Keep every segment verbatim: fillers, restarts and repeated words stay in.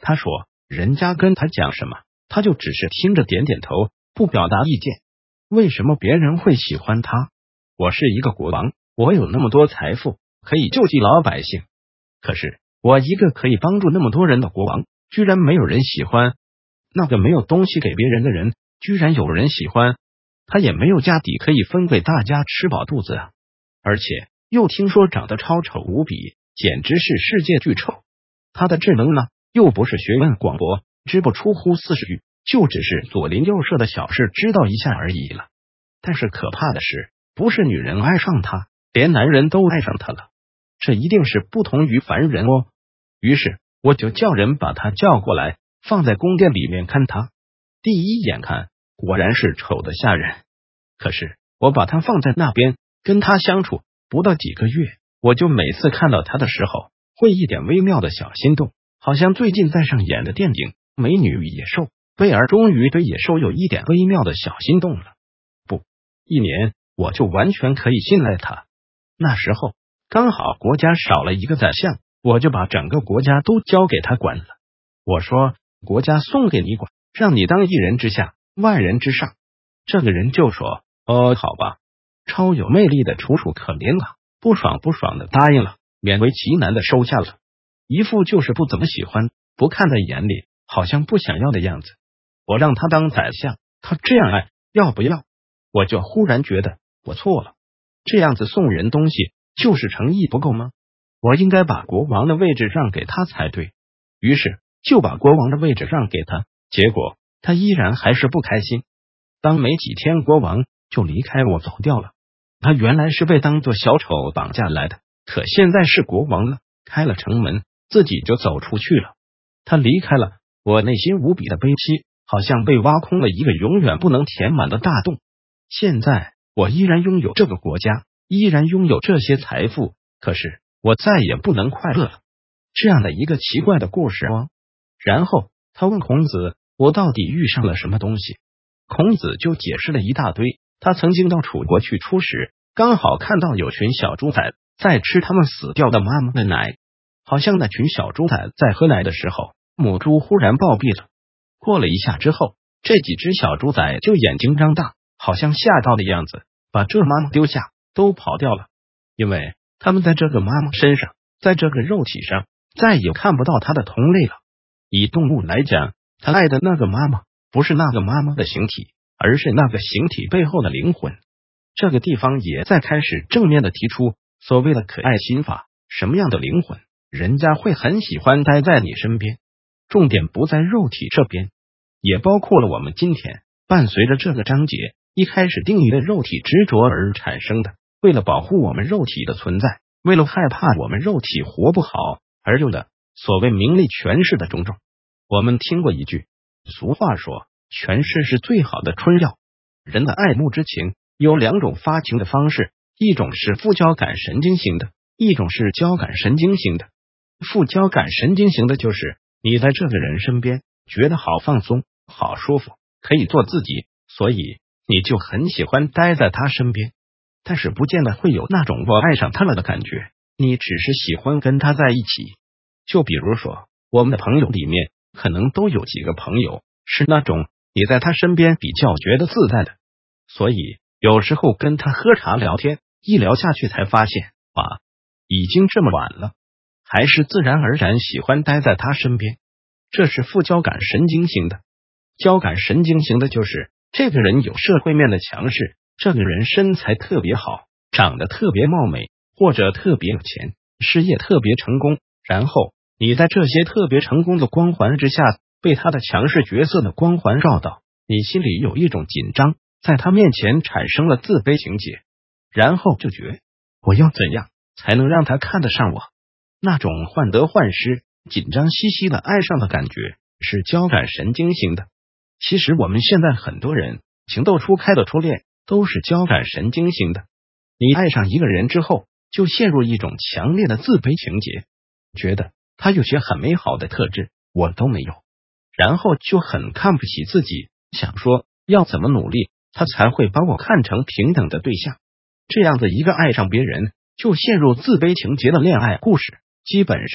他说人家跟他讲什么，他就只是听着点点头，不表达意见。为什么别人会喜欢他？我是一个国王，我有那么多财富，可以救济老百姓。可是我一个可以帮助那么多人的国王，居然没有人喜欢。那个没有东西给别人的人，居然有人喜欢。他也没有家底可以分给大家吃饱肚子啊！而且又听说长得超丑无比，简直是世界巨丑。他的智能呢，又不是学问广博，知不出乎四十语，就只是左邻右舍的小事知道一下而已了。但是可怕的是，不是女人爱上他，连男人都爱上他了。这一定是不同于凡人哦。于是我就叫人把他叫过来，放在宫殿里面看他。第一眼看，果然是丑的吓人。可是我把他放在那边，跟他相处不到几个月，我就每次看到他的时候，会一点微妙的小心动，好像最近在上演的电影《美女与野兽》，贝尔终于对野兽有一点微妙的小心动了。不，一年我就完全可以信赖他。那时候刚好国家少了一个宰相，我就把整个国家都交给他管了。我说国家送给你管，让你当一人之下，万人之上。这个人就说哦，好吧，超有魅力的楚楚可怜啊，不爽不爽的答应了，勉为其难的收下了，一副就是不怎么喜欢，不看在眼里，好像不想要的样子。我让他当宰相，他这样爱，要不要？我就忽然觉得我错了，这样子送人东西就是诚意不够吗？我应该把国王的位置让给他才对。于是就把国王的位置让给他，结果他依然还是不开心。当没几天，国王就离开我走掉了。他原来是被当作小丑绑架来的，可现在是国王了，开了城门，自己就走出去了。他离开了，我内心无比的悲戚，好像被挖空了一个永远不能填满的大洞。现在我依然拥有这个国家，依然拥有这些财富，可是我再也不能快乐了。这样的一个奇怪的故事哦。然后他问孔子，我到底遇上了什么东西？孔子就解释了一大堆。他曾经到楚国去出使，刚好看到有群小猪仔在吃他们死掉的妈妈的奶，好像那群小猪仔在喝奶的时候，母猪忽然暴毙了。过了一下之后，这几只小猪仔就眼睛张大，好像吓到的样子，把这妈妈丢下，都跑掉了。因为他们在这个妈妈身上，在这个肉体上，再也看不到他的同类了。以动物来讲，他爱的那个妈妈不是那个妈妈的形体，而是那个形体背后的灵魂。这个地方也在开始正面的提出所谓的可爱心法。什么样的灵魂，人家会很喜欢待在你身边？重点不在肉体这边，也包括了我们今天伴随着这个章节一开始定义的肉体执着而产生的，为了保护我们肉体的存在，为了害怕我们肉体活不好而有的所谓名利权势的种种。我们听过一句俗话说，权势是最好的春药。人的爱慕之情有两种发情的方式，一种是副交感神经型的，一种是交感神经型的。副交感神经型的就是你在这个人身边觉得好放松，好舒服，可以做自己，所以你就很喜欢待在他身边。但是不见得会有那种我爱上他了的感觉，你只是喜欢跟他在一起。就比如说我们的朋友里面可能都有几个朋友是那种你在他身边比较觉得自在的，所以有时候跟他喝茶聊天，一聊下去才发现哇，已经这么晚了，还是自然而然喜欢待在他身边。这是副交感神经型的。交感神经型的就是这个人有社会面的强势，这个人身材特别好，长得特别貌美，或者特别有钱，事业特别成功，然后你在这些特别成功的光环之下，被他的强势角色的光环照到，你心里有一种紧张，在他面前产生了自卑情节，然后就觉我要怎样才能让他看得上我？那种患得患失、紧张兮兮的爱上的感觉是交感神经型的。其实我们现在很多人情窦初开的初恋都是交感神经型的。你爱上一个人之后，就陷入一种强烈的自卑情节，觉得他有些很美好的特质我都没有，然后就很看不起自己，想说要怎么努力他才会把我看成平等的对象。这样的一个爱上别人就陷入自卑情节的恋爱故事，基本上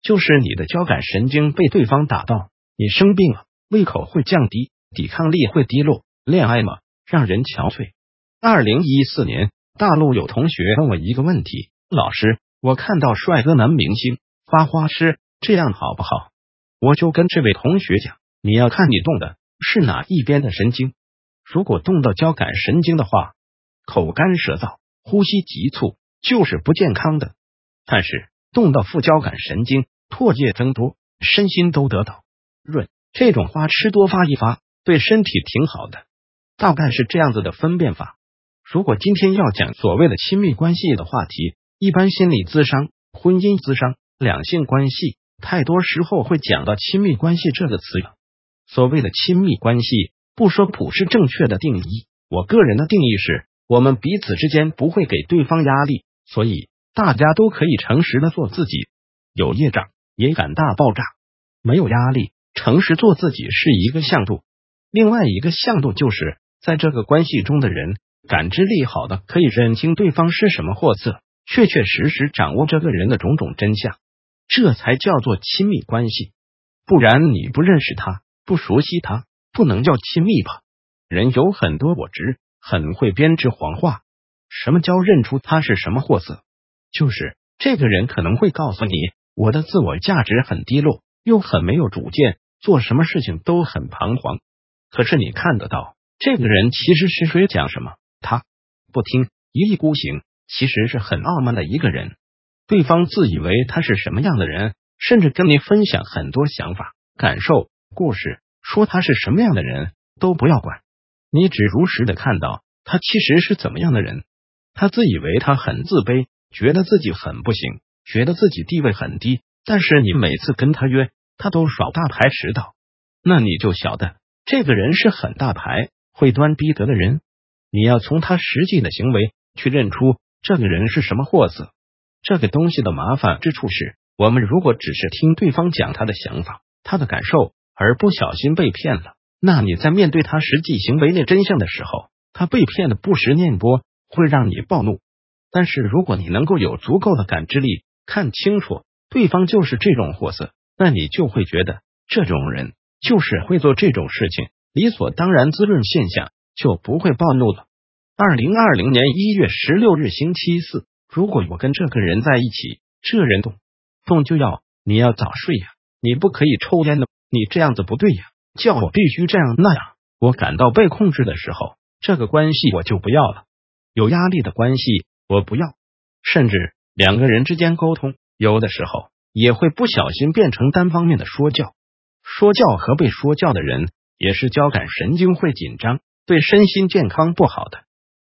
就是你的交感神经被对方打到，你生病了，胃口会降低，抵抗力会低落。恋爱嘛，让人憔悴。二零一四年，大陆有同学问我一个问题：老师，我看到帅哥男明星发花痴，这样好不好？我就跟这位同学讲，你要看你动的是哪一边的神经。如果动到交感神经的话，口干舌燥，呼吸急促，就是不健康的。但是动到副交感神经，唾液增多，身心都得到润，这种花痴多发一发，对身体挺好的。大概是这样子的分辨法。如果今天要讲所谓的亲密关系的话题，一般心理咨商、婚姻咨商、两性关系，太多时候会讲到亲密关系这个词了。所谓的亲密关系，不说普世正确的定义，我个人的定义是，我们彼此之间不会给对方压力，所以大家都可以诚实的做自己，有业障也敢大爆炸，没有压力，诚实做自己是一个向度。另外一个向度就是在这个关系中的人感知力好的，可以认清对方是什么货色，确确实实掌握这个人的种种真相，这才叫做亲密关系。不然你不认识他，不熟悉他，不能叫亲密吧。人有很多我执，很会编织谎话。什么叫认出他是什么货色？就是这个人可能会告诉你，我的自我价值很低落，又很没有主见，做什么事情都很彷徨。可是你看得到这个人其实是谁讲什么，他不听，一意孤行，其实是很傲慢的一个人。对方自以为他是什么样的人，甚至跟你分享很多想法、感受、故事，说他是什么样的人都不要管，你只如实的看到他其实是怎么样的人。他自以为他很自卑，觉得自己很不行，觉得自己地位很低，但是你每次跟他约，他都耍大牌迟到，那你就晓得这个人是很大牌，会端逼得的人。你要从他实际的行为去认出这个人是什么货色。这个东西的麻烦之处是，我们如果只是听对方讲他的想法、他的感受，而不小心被骗了，那你在面对他实际行为的真相的时候，他被骗的不实念波会让你暴怒。但是如果你能够有足够的感知力，看清楚对方就是这种货色，那你就会觉得这种人就是会做这种事情，理所当然滋润现象，就不会暴怒了。二零二零年一月十六日星期四，如果我跟这个人在一起，这人动动就要你要早睡呀，你不可以抽烟的，你这样子不对呀，叫我必须这样那样，我感到被控制的时候，这个关系我就不要了。有压力的关系我不要。甚至两个人之间沟通，有的时候也会不小心变成单方面的说教。说教和被说教的人也是交感神经会紧张，对身心健康不好的。